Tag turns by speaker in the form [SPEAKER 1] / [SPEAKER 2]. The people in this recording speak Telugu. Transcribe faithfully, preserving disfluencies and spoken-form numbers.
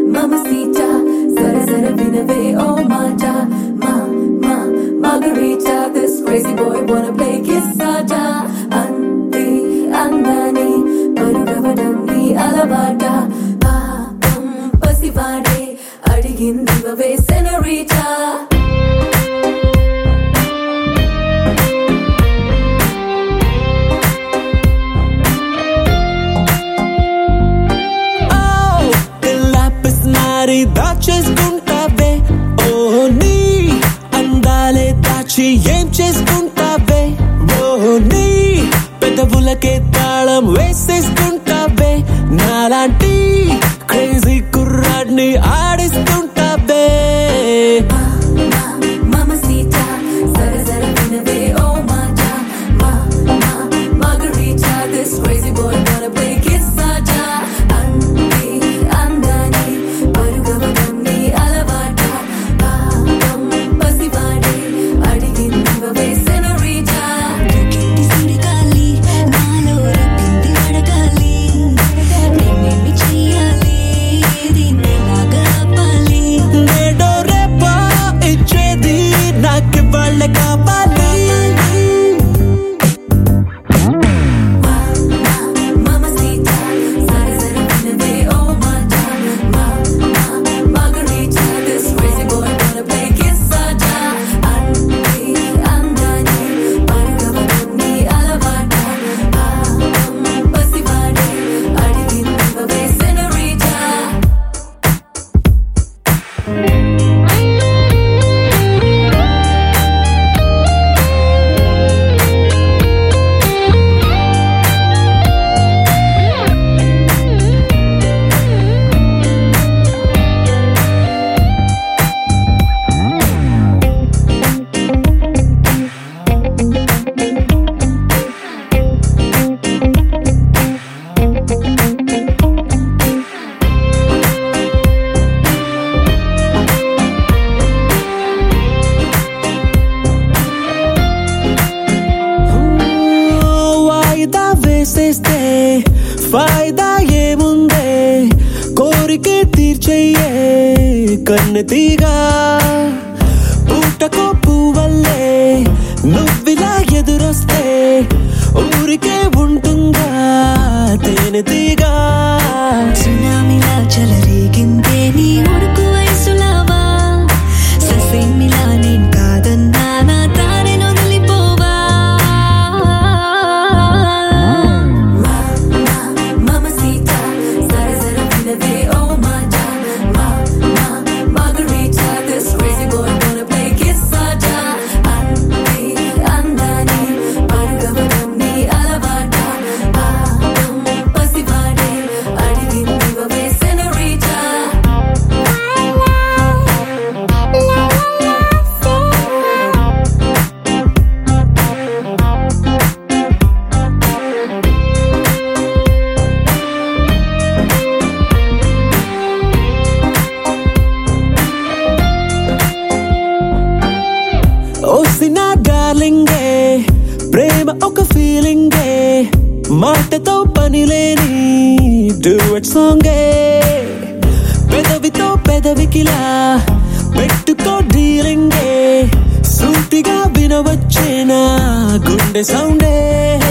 [SPEAKER 1] mamacita, zara zara vinave, oh mata, ma, ma, margarita. This crazy boy wanna play kissada. Ante, andani, parugavadam ni alavata. Paapam, pasivade, adigindivave, senorita.
[SPEAKER 2] దాచేసుకుంటావే ఓ నీ అందాలే దాచి ఏం చేసుకుంటావే ఓ నీ పెదవులకే తాళం వేసేసుకుంటావే నాలాంటి క్రేజీ కుర్రాడ్ని ఆడిస్తుంటావే
[SPEAKER 1] Mamacita, zara zara vinave, oh mata, ma, ma, margarita. This crazy boy wanna play kissada. Ante, andani, parugavadam ni alavata. Paapam, pasivade, adigindivave, senorita.
[SPEAKER 3] కింది సుడిగాలి నాలో రేపింది అడగాలి నేనేమి చెయ్యాలి దీన్నెలాగా ఆపాలి
[SPEAKER 2] నేడో రేపో ఇచ్చేది నాకు వాళ్ళే కావాలి
[SPEAKER 1] Mamacita, zara zara vinave, oh mata, ma, ma, margarita. This crazy boy wanna play kissada. Ante, andani, parugavadam ni alavata. Paapam, pasivade, adigindivave, senorita.
[SPEAKER 2] వాయిదా వేసేస్తే ఫాయిదా ఏముందే కోరికే తీర్చయ్యే కన్నెతీగా పూటకో పువ్వల్లే నువ్విలా ఎదురొస్తే ఊరికే ఉంటుందా తేనెతీగా
[SPEAKER 3] సునామిలా చెలరేగిందే నీ ఉడుకు వయసులావా ససేమిలా నేను కాదన్నా నా తానెను వదిలిపోవా
[SPEAKER 1] Mamacita, zara zara vinave, oh mata, ma, ma, margarita. This crazy boy wanna play kissada. Ante, andani, parugavadam ni alavata. Paapam, pasivade, adigindivave, senorita.
[SPEAKER 2] ఓసిన డార్లింగే ప్రేమ ఒక ఫీలింగే మాటతో పని లేని డ్యూయట్ సాంగే పెదవితో పెదవికిలా పెట్టుకో డీలింగే సూటిగా వినవచ్చేనా గుండె సౌండే